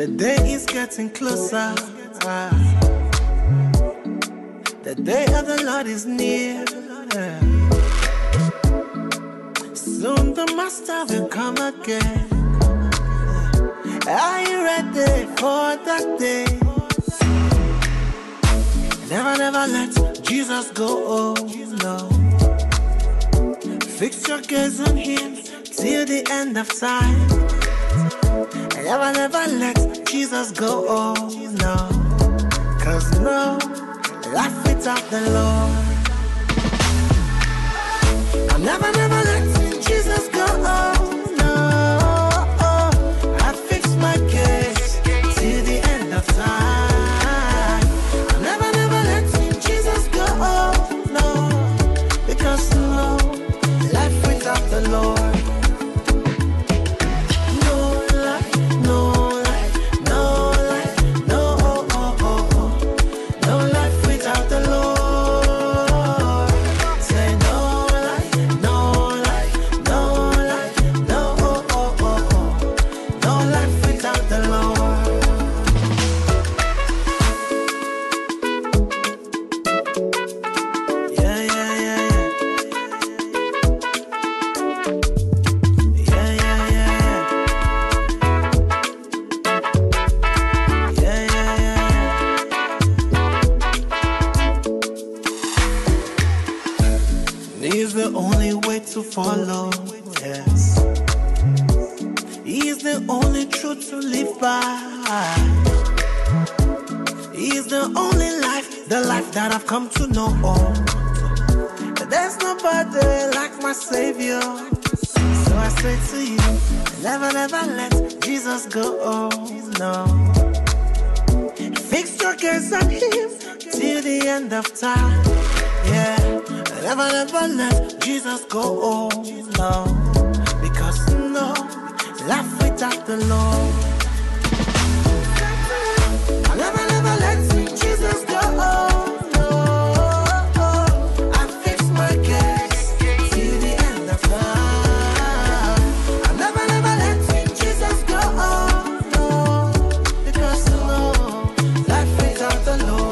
The day is getting closer. The day of the Lord is near. Soon the Master will come again. Are you ready for that day? Never, never let Jesus go. Oh no. Fix your gaze on Him till the end of time. Never, never let Jesus go. Oh no. 'Cause no life without the Lord. I'll never, never let Jesus go. Oh no. I fix my case till the end of time. I'll never, never let Jesus go. Oh no. Because no life without the Lord. He's the only way to follow, yes. He's the only truth to live by. He's the only life, the life that I've come to know. There's nobody like my Savior. So I say to you, never, never let Jesus go. Oh no. Fix your gaze on Him till the end of time. Yeah. Never, never let Jesus go. Oh no. Because no life without the Lord. I'll never, never let Jesus go. Oh no. I fix my case till the end of time. I'll never, never let Jesus go. Oh no. Because no life without the Lord.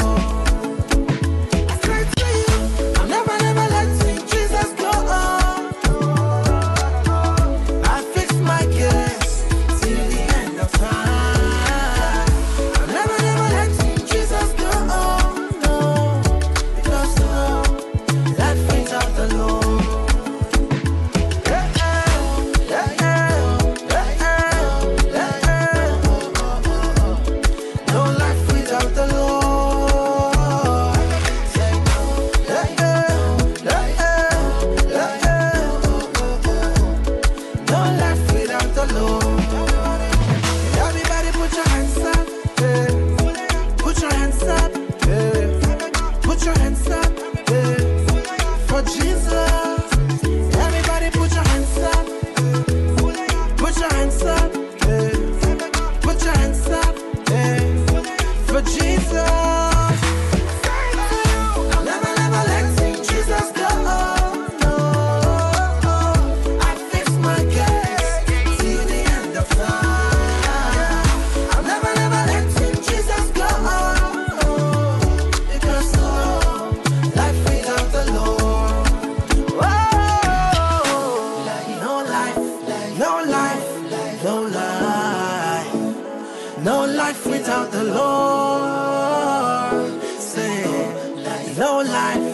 No life without the Lord. Say, no life.